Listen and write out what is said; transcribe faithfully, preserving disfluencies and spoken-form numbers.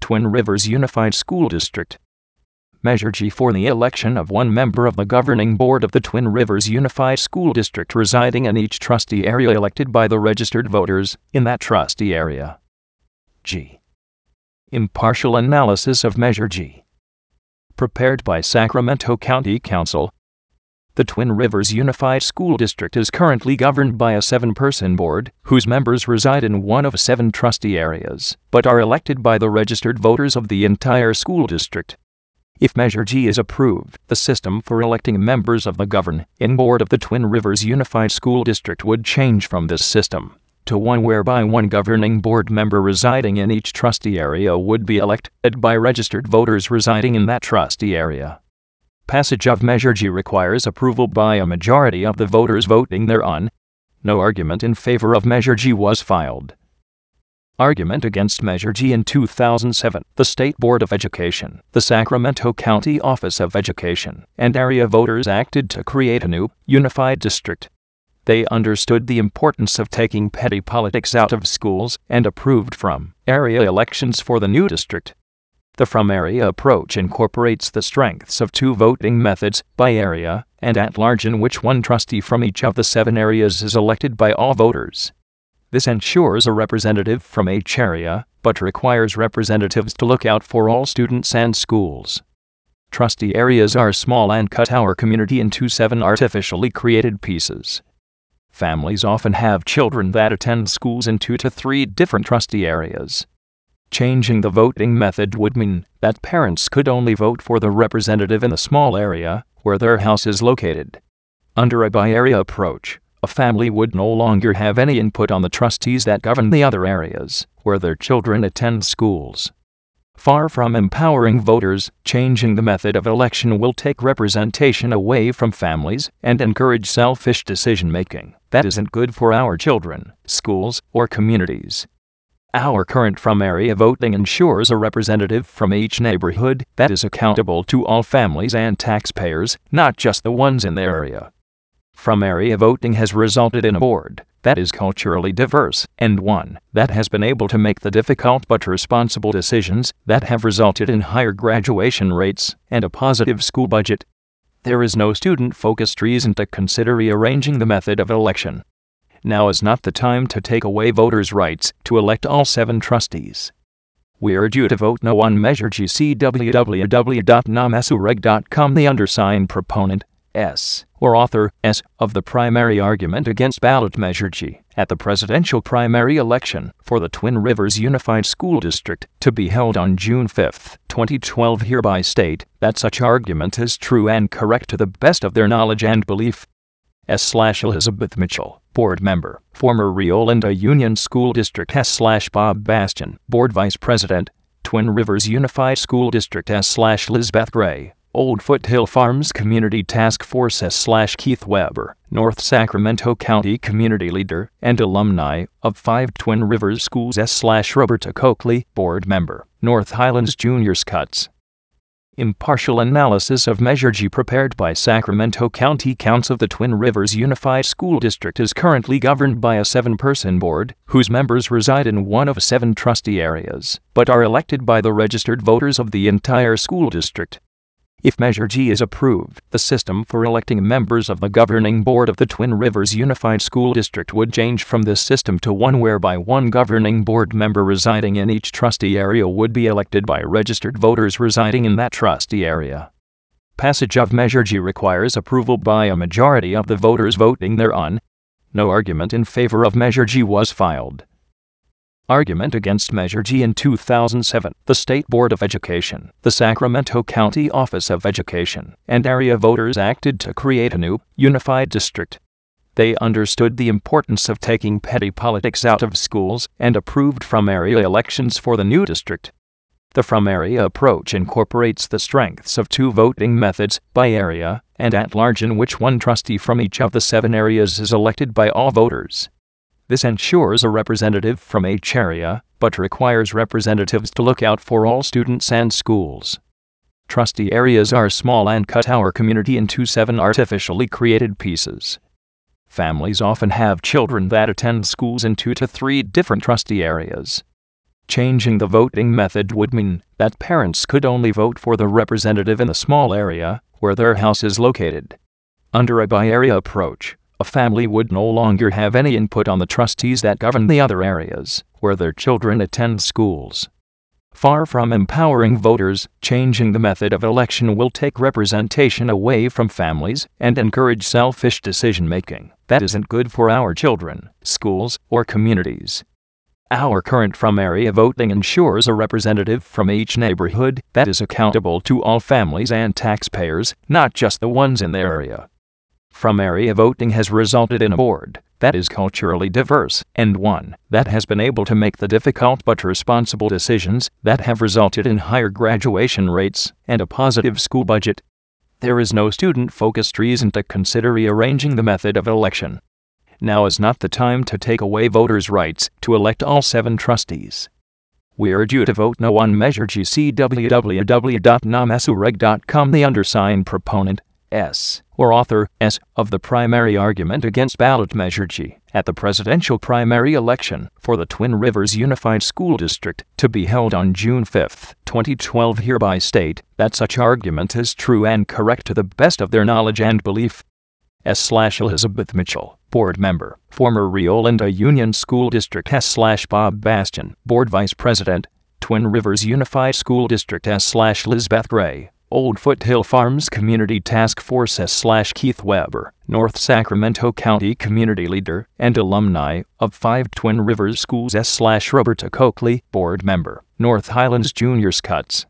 Twin Rivers Unified School District. Measure G for the election of one member of the governing board of the Twin Rivers Unified School District residing in each trustee area elected by the registered voters in that trustee area. G. Impartial analysis of Measure G. Prepared by Sacramento County Council. The Twin Rivers Unified School District is currently governed by a seven-person board, whose members reside in one of seven trustee areas, but are elected by the registered voters of the entire school district. If Measure G is approved, the system for electing members of the governing board of the Twin Rivers Unified School District would change from this system to one whereby one governing board member residing in each trustee area would be elected by registered voters residing in that trustee area. Passage of Measure G requires approval by a majority of the voters voting thereon. No argument in favor of Measure G was filed. Argument against Measure G. In two thousand seven, the State Board of Education, the Sacramento County Office of Education, and area voters acted to create a new, unified district. They understood the importance of taking petty politics out of schools and approved from area elections for the new district. The from area approach incorporates the strengths of two voting methods, by area and at large, in which one trustee from each of the seven areas is elected by all voters. This ensures a representative from each area, but requires representatives to look out for all students and schools. Trustee areas are small and cut our community into seven artificially created pieces. Families often have children that attend schools in two to three different trustee areas. Changing the voting method would mean that parents could only vote for the representative in the small area where their house is located. Under a by-area approach, a family would no longer have any input on the trustees that govern the other areas where their children attend schools. Far from empowering voters, changing the method of election will take representation away from families and encourage selfish decision-making that isn't good for our children, schools, or communities. Our current from-area voting ensures a representative from each neighborhood that is accountable to all families and taxpayers, not just the ones in their area. From-area voting has resulted in a board that is culturally diverse and one that has been able to make the difficult but responsible decisions that have resulted in higher graduation rates and a positive school budget. There is no student-focused reason to consider rearranging the method of election. Now is not the time to take away voters' rights to elect all seven trustees. We urge you to vote no on Measure G. See w w w dot namesureg dot com. The undersigned proponent, S, or author, S, of the primary argument against ballot Measure G at the presidential primary election for the Twin Rivers Unified School District to be held on June fifth, twenty twelve hereby state that such argument is true and correct to the best of their knowledge and belief. S slash Elizabeth Mitchell, Board Member, former Rio Linda Union School District. S slash Bob Bastian, Board Vice President, Twin Rivers Unified School District. S slash Lizbeth Gray, Old Foothill Farms Community Task Force. S slash Keith Weber, North Sacramento County Community Leader and alumni of five Twin Rivers Schools. S slash Roberta Coakley, Board Member, North Highlands Junior Scots. Impartial analysis of Measure G prepared by Sacramento County Council. The Twin Rivers Unified School District is currently governed by a seven-person board, whose members reside in one of seven trustee areas, but are elected by the registered voters of the entire school district. If Measure G is approved, the system for electing members of the governing board of the Twin Rivers Unified School District would change from this system to one whereby one governing board member residing in each trustee area would be elected by registered voters residing in that trustee area. Passage of Measure G requires approval by a majority of the voters voting thereon. No argument in favor of Measure G was filed. Argument against Measure G. In two thousand seven, the State Board of Education, the Sacramento County Office of Education, and area voters acted to create a new, unified district. They understood the importance of taking petty politics out of schools and approved from area elections for the new district. The from area approach incorporates the strengths of two voting methods, by area and at large, in which one trustee from each of the seven areas is elected by all voters. This ensures a representative from each area, but requires representatives to look out for all students and schools. Trustee areas are small and cut our community into seven artificially created pieces. Families often have children that attend schools in two to three different trustee areas. Changing the voting method would mean that parents could only vote for the representative in the small area where their house is located. Under a by-area approach, a family would no longer have any input on the trustees that govern the other areas where their children attend schools. Far from empowering voters, changing the method of election will take representation away from families and encourage selfish decision-making that isn't good for our children, schools, or communities. Our current from-area voting ensures a representative from each neighborhood that is accountable to all families and taxpayers, not just the ones in their area. From-area voting has resulted in a board that is culturally diverse and one that has been able to make the difficult but responsible decisions that have resulted in higher graduation rates and a positive school budget. There is no student-focused reason to consider rearranging the method of election. Now is not the time to take away voters' rights to elect all seven trustees. We urge you to vote no on Measure G. See w w w dot namesureg dot com. The undersigned proponent, S, or author, S, of the primary argument against ballot Measure G at the presidential primary election for the Twin Rivers Unified School District to be held on June fifth, twenty twelve hereby state that such argument is true and correct to the best of their knowledge and belief. S slash Elizabeth Mitchell, Board Member, former Rio Linda Union School District. S slash Bob Bastian, Board Vice President, Twin Rivers Unified School District. S slash Lizbeth Gray, Old Foothill Farms Community Task Force. S slash Keith Weber, North Sacramento County Community Leader and alumni of five Twin Rivers Schools. S slash Roberta Coakley, Board Member, North Highlands Junior Scots.